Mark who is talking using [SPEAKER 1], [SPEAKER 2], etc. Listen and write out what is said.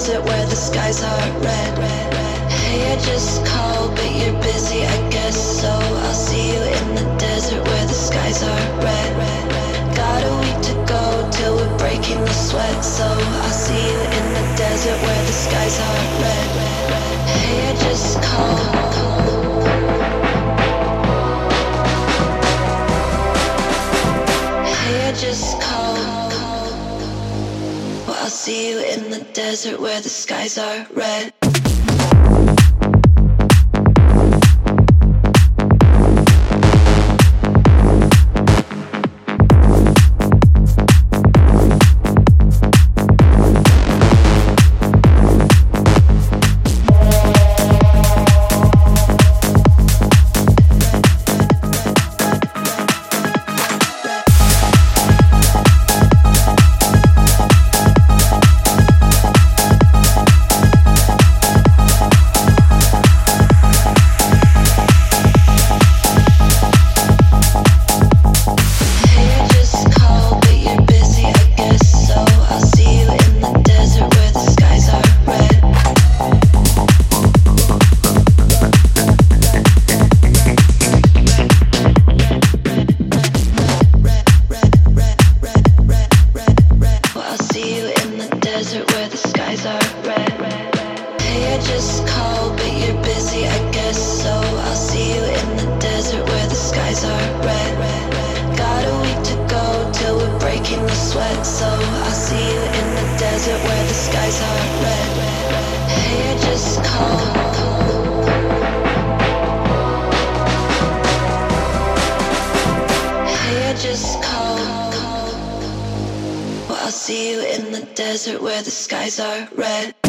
[SPEAKER 1] desert where the skies are red. Hey, I just called, but you're busy, I guess. So I'll see you in the desert where the skies are red. Got a week to go till we're breaking the sweat. So I'll see you in the desert where the skies are red. Hey, I just called. Just call. Well, I'll see you in the desert where the skies are red. I'll see you in the desert where the skies are red.